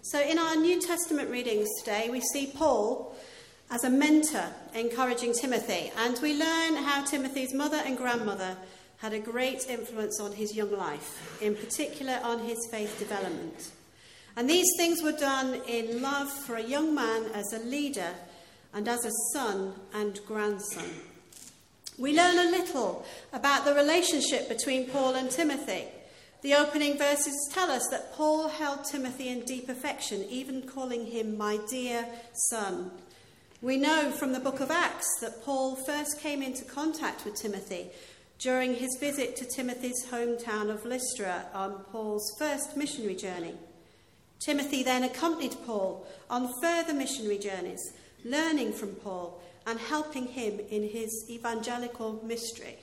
So in our New Testament readings today, we see Paul as a mentor encouraging Timothy, and we learn how Timothy's mother and grandmother had a great influence on his young life, in particular on his faith development. And these things were done in love for a young man as a leader and as a son and grandson. We learn a little about the relationship between Paul and Timothy. The opening verses tell us that Paul held Timothy in deep affection, even calling him my dear son. We know from the book of Acts that Paul first came into contact with Timothy during his visit to Timothy's hometown of Lystra on Paul's first missionary journey. Timothy then accompanied Paul on further missionary journeys, learning from Paul and helping him in his evangelical ministry.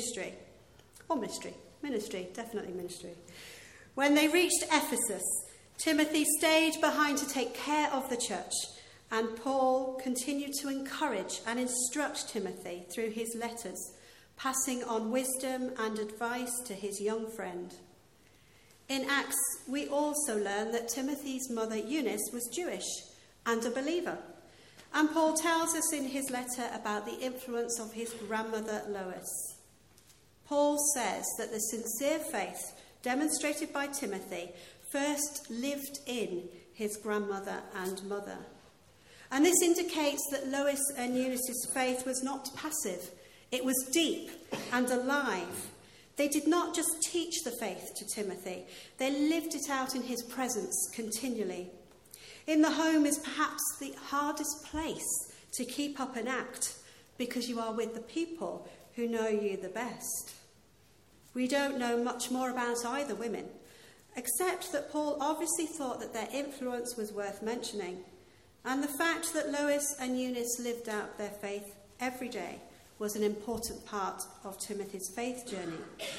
When they reached Ephesus, Timothy stayed behind to take care of the church, and Paul continued to encourage and instruct Timothy through his letters, passing on wisdom and advice to his young friend. In Acts, we also learn that Timothy's mother Eunice was Jewish and a believer, and Paul tells us in his letter about the influence of his grandmother Lois. Paul says that the sincere faith demonstrated by Timothy first lived in his grandmother and mother. And this indicates that Lois and Eunice's faith was not passive. It was deep and alive. They did not just teach the faith to Timothy, they lived it out in his presence continually. In the home is perhaps the hardest place to keep up an act because you are with the people who know you the best. We don't know much more about either women, except that Paul obviously thought that their influence was worth mentioning, and the fact that Lois and Eunice lived out their faith every day was an important part of Timothy's faith journey.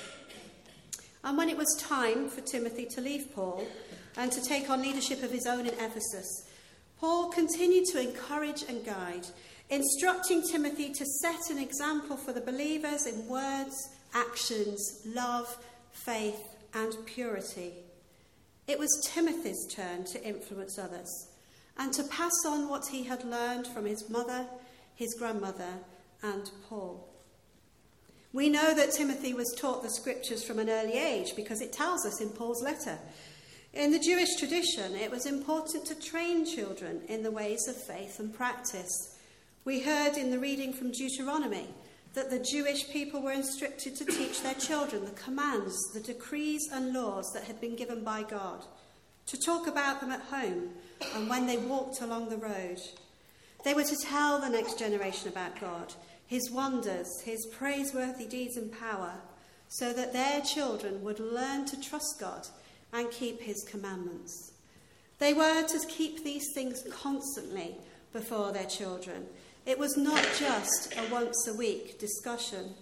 And when it was time for Timothy to leave Paul and to take on leadership of his own in Ephesus, Paul continued to encourage and guide, instructing Timothy to set an example for the believers in words, actions, love, faith, and purity. It was Timothy's turn to influence others and to pass on what he had learned from his mother, his grandmother, and Paul. We know that Timothy was taught the scriptures from an early age because it tells us in Paul's letter. In the Jewish tradition, it was important to train children in the ways of faith and practice. We heard in the reading from Deuteronomy that the Jewish people were instructed to teach their children the commands, the decrees and laws that had been given by God, to talk about them at home and when they walked along the road. They were to tell the next generation about God, his wonders, his praiseworthy deeds and power, so that their children would learn to trust God and keep his commandments. They were to keep these things constantly before their children. It was not just a once-a-week discussion.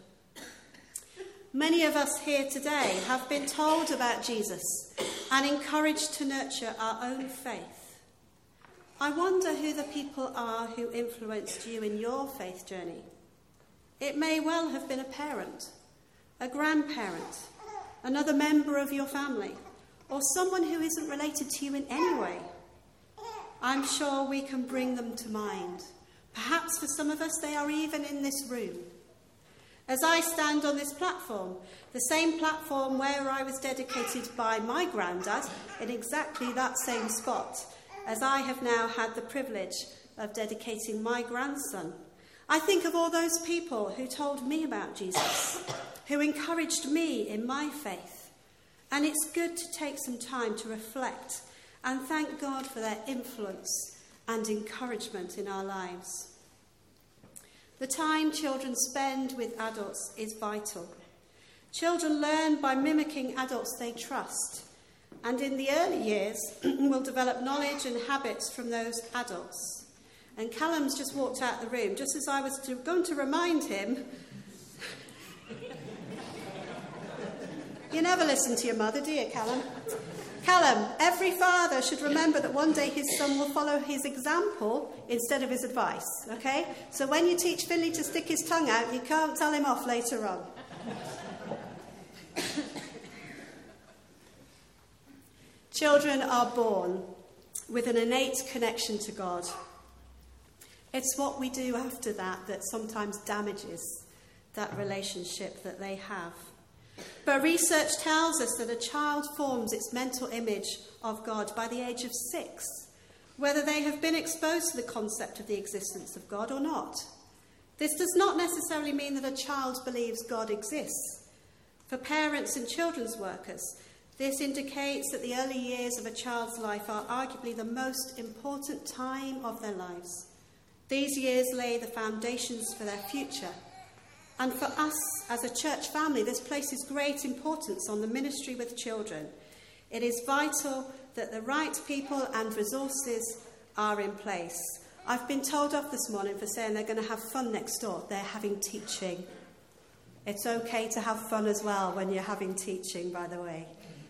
Many of us here today have been told about Jesus and encouraged to nurture our own faith. I wonder who the people are who influenced you in your faith journey. It may well have been a parent, a grandparent, another member of your family, or someone who isn't related to you in any way. I'm sure we can bring them to mind. Perhaps for some of us, they are even in this room. As I stand on this platform, the same platform where I was dedicated by my granddad in exactly that same spot, as I have now had the privilege of dedicating my grandson, I think of all those people who told me about Jesus, who encouraged me in my faith. And it's good to take some time to reflect and thank God for their influence and encouragement in our lives. The time children spend with adults is vital. Children learn by mimicking adults they trust, and in the early years will develop knowledge and habits from those adults. And Callum's just walked out the room, just as I was going to remind him. You never listen to your mother, do you, Callum? Callum, every father should remember that one day his son will follow his example instead of his advice, okay? So when you teach Finley to stick his tongue out, you can't tell him off later on. Children are born, with an innate connection to God. It's what we do after that that sometimes damages that relationship that they have. But research tells us that a child forms its mental image of God by the age of 6, whether they have been exposed to the concept of the existence of God or not. This does not necessarily mean that a child believes God exists. For parents and children's workers, this indicates that the early years of a child's life are arguably the most important time of their lives. These years lay the foundations for their future. And for us as a church family, this places great importance on the ministry with children. It is vital that the right people and resources are in place. I've been told off this morning for saying they're going to have fun next door. They're having teaching. It's okay to have fun as well when you're having teaching, by the way.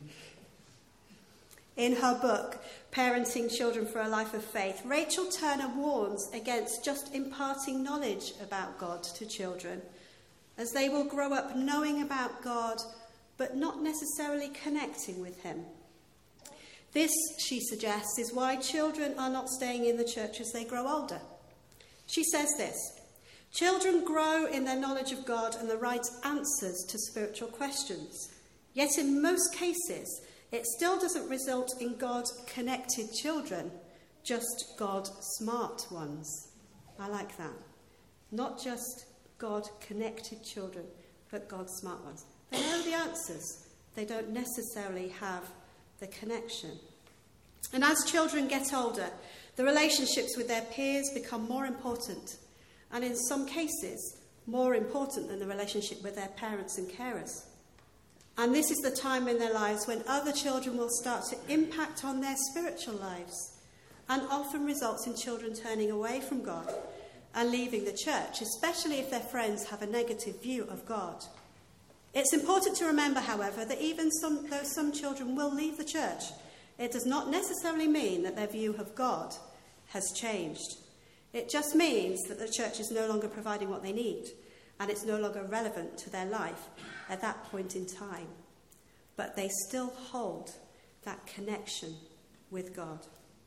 In her book, Parenting Children for a Life of Faith, Rachel Turner warns against just imparting knowledge about God to children, as they will grow up knowing about God, but not necessarily connecting with him. This, she suggests, is why children are not staying in the church as they grow older. She says this: children grow in their knowledge of God and the right answers to spiritual questions. Yet in most cases, it still doesn't result in God-connected children, just God-smart ones. I like that. Not just God-connected children, but God-smart ones. They know the answers. They don't necessarily have the connection. And as children get older, the relationships with their peers become more important, and in some cases, more important than the relationship with their parents and carers. And this is the time in their lives when other children will start to impact on their spiritual lives, and often results in children turning away from God and leaving the church, especially if their friends have a negative view of God. It's important to remember, however, that even though some children will leave the church, it does not necessarily mean that their view of God has changed. It just means that the church is no longer providing what they need, and it's no longer relevant to their life at that point in time. But they still hold that connection with God.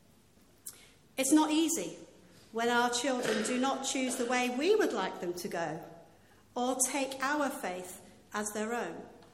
It's not easy when our children do not choose the way we would like them to go, or take our faith as their own.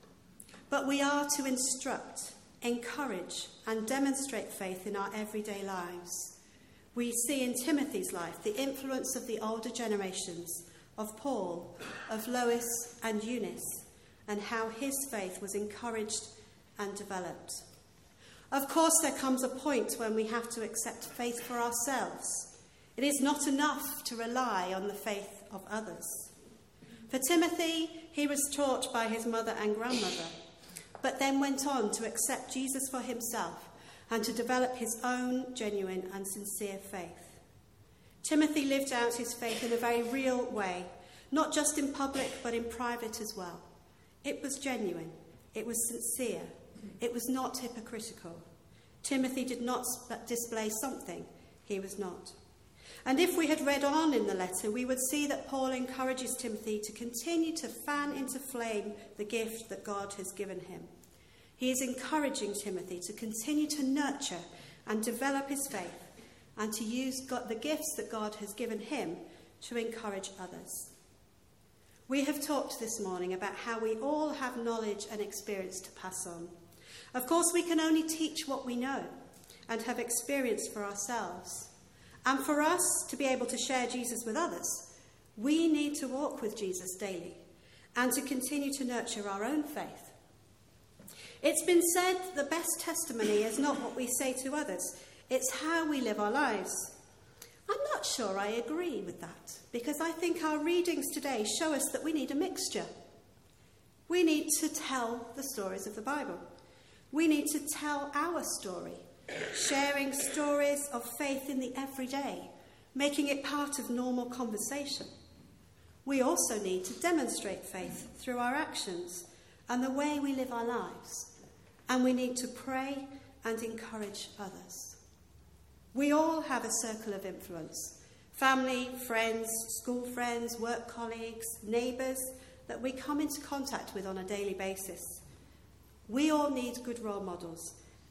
But we are to instruct, encourage, and demonstrate faith in our everyday lives. We see in Timothy's life the influence of the older generations, of Paul, of Lois and Eunice, and how his faith was encouraged and developed. Of course, there comes a point when we have to accept faith for ourselves. It is not enough to rely on the faith of others. For Timothy, he was taught by his mother and grandmother, but then went on to accept Jesus for himself and to develop his own genuine and sincere faith. Timothy lived out his faith in a very real way, not just in public but in private as well. It was genuine, it was sincere, it was not hypocritical. Timothy did not display something he was not. And if we had read on in the letter, we would see that Paul encourages Timothy to continue to fan into flame the gift that God has given him. He is encouraging Timothy to continue to nurture and develop his faith, and to use the gifts that God has given him to encourage others. We have talked this morning about how we all have knowledge and experience to pass on. Of course, we can only teach what we know and have experience for ourselves. And for us to be able to share Jesus with others, we need to walk with Jesus daily and to continue to nurture our own faith. It's been said the best testimony is not what we say to others, it's how we live our lives. I'm not sure I agree with that, because I think our readings today show us that we need a mixture. We need to tell the stories of the Bible. We need to tell our story, sharing stories of faith in the everyday, making it part of normal conversation. We also need to demonstrate faith through our actions and the way we live our lives. And we need to pray and encourage others. We all have a circle of influence: family, friends, school friends, work colleagues, neighbours that we come into contact with on a daily basis. We all need good role models,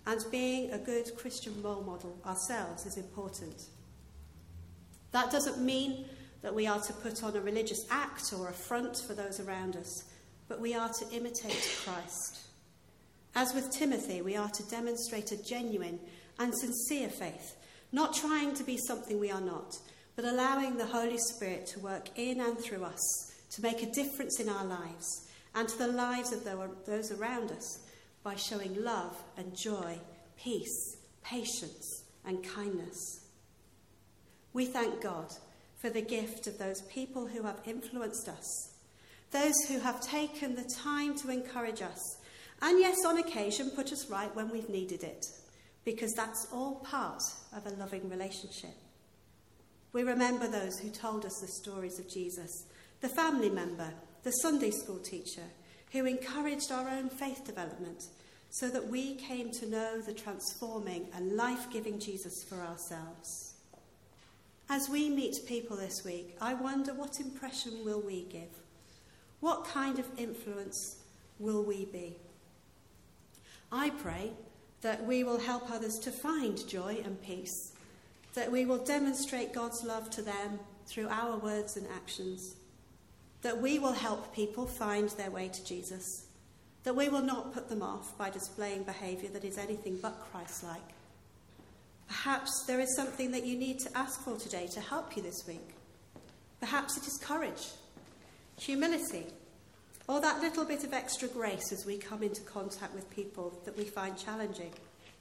and being a good Christian role model ourselves is important. That doesn't mean that we are to put on a religious act or a front for those around us, but we are to imitate Christ. As with Timothy, we are to demonstrate a genuine and sincere faith, not trying to be something we are not, but allowing the Holy Spirit to work in and through us to make a difference in our lives and to the lives of those around us by showing love and joy, peace, patience, and kindness. We thank God for the gift of those people who have influenced us, those who have taken the time to encourage us, and yes, on occasion, put us right when we've needed it, because that's all part of a loving relationship. We remember those who told us the stories of Jesus, the family member, the Sunday school teacher, who encouraged our own faith development so that we came to know the transforming and life-giving Jesus for ourselves. As we meet people this week, I wonder, what impression will we give? What kind of influence will we be? I pray that we will help others to find joy and peace, that we will demonstrate God's love to them through our words and actions, that we will help people find their way to Jesus, that we will not put them off by displaying behaviour that is anything but Christ-like. Perhaps there is something that you need to ask for today to help you this week. Perhaps it is courage, humility, or that little bit of extra grace as we come into contact with people that we find challenging.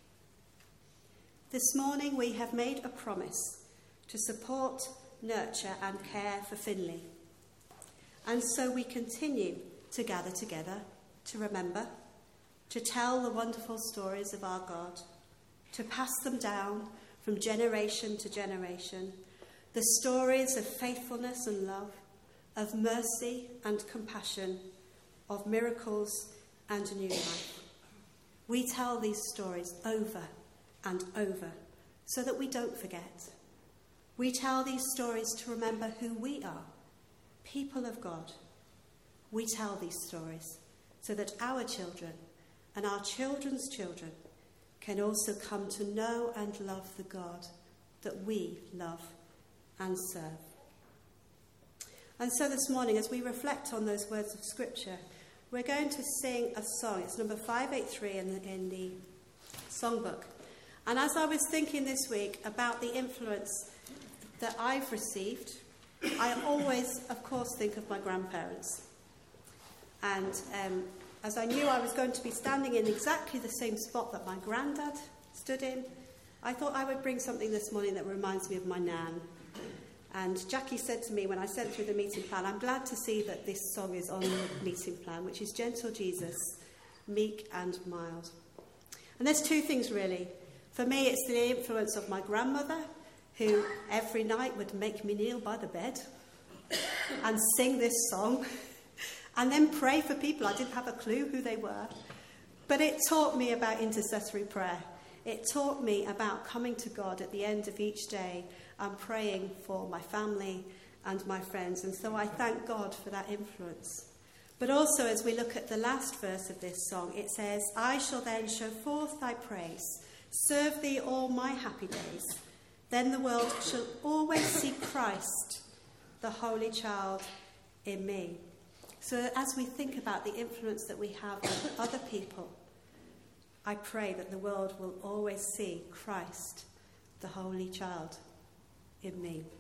This morning we have made a promise to support, nurture and care for Finley. And so we continue to gather together, to remember, to tell the wonderful stories of our God, to pass them down from generation to generation, the stories of faithfulness and love, of mercy and compassion, of miracles and new life. We tell these stories over and over so that we don't forget. We tell these stories to remember who we are, people of God. We tell these stories so that our children and our children's children can also come to know and love the God that we love and serve. And so this morning, as we reflect on those words of Scripture, we're going to sing a song. It's number 583 in the songbook. And as I was thinking this week about the influence that I've received, I always, of course, think of my grandparents. And as I knew I was going to be standing in exactly the same spot that my granddad stood in, I thought I would bring something this morning that reminds me of my nan. And Jackie said to me when I sent through the meeting plan, I'm glad to see that this song is on the meeting plan, which is Gentle Jesus, Meek and Mild. And there's two things really. For me, it's the influence of my grandmother, who every night would make me kneel by the bed and sing this song and then pray for people. I didn't have a clue who they were. But it taught me about intercessory prayer. It taught me about coming to God at the end of each day and praying for my family and my friends. And so I thank God for that influence. But also, as we look at the last verse of this song, it says, I shall then show forth thy praise, serve thee all my happy days. Then the world shall always see Christ, the Holy Child, in me. So as we think about the influence that we have on other people, I pray that the world will always see Christ, the Holy Child, in me.